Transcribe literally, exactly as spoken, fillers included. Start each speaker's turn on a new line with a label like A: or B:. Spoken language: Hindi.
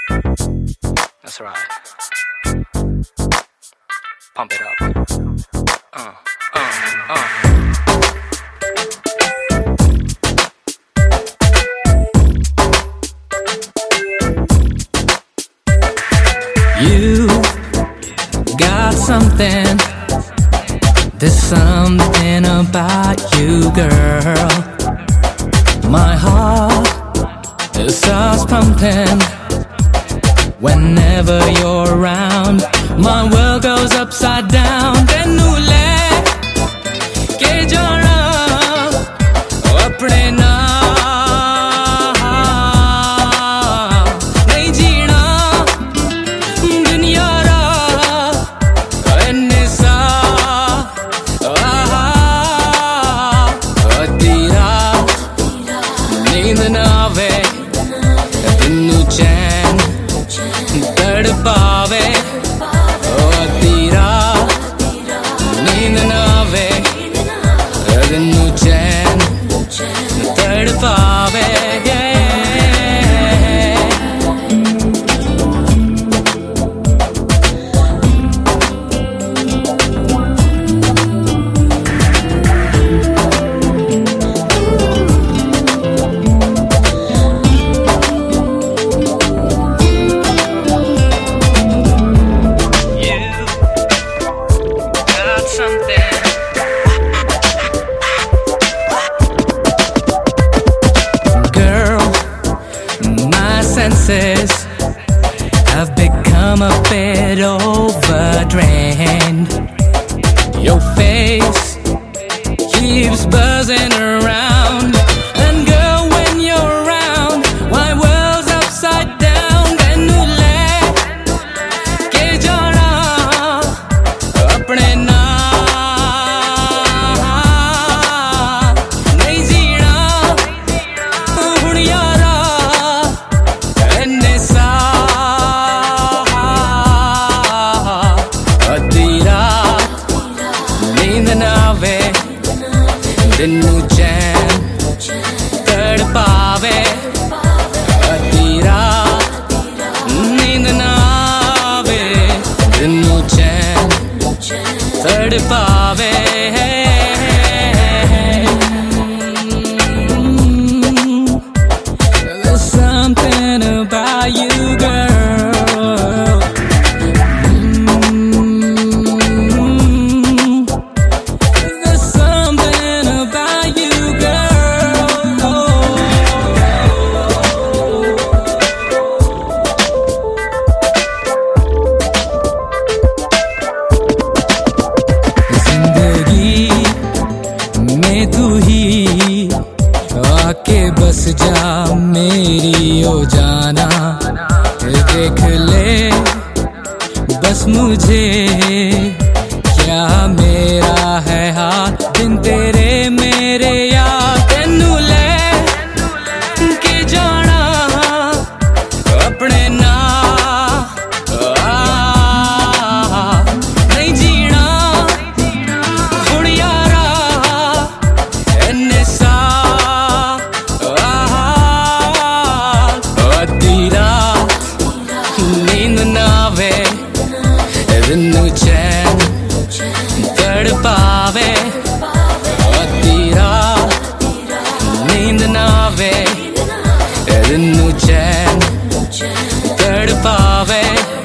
A: That's right. Pump it up. Uh, uh, uh. You got something. There's something about you, girl. My heart it starts pumping whenever you're around. My world goes upside down. Tenu le ke jana apne naal nahi jeena duniya ra inne sa tera neend na aave tenu चैन तड़पावे ओ तेरा नींद ना आवे तन्नू चैन तड़पावे senses have become a bit overdrained. Your face keeps buzzing around, and girl, when you're around, my world's upside down. Tenu le ke jana apne naal nahi jeena hun yaara Tannu चैन तड़पावे तेरा नींद ना आवे तन्नू चैन तड़पावे There's something about you, girl. तू ही आके बस जा मेरी ओ जाना, देख ले बस मुझे क्या मेरा है हाथ दिन तेरे मेरे यार. तन्नू ले के जाना अपने नाल नहीं जीना हुण यारा नींद ना आवे तन्नू चैन तड़पावे तेरा नींद ना आवे तन्नू चैन तड़पावे.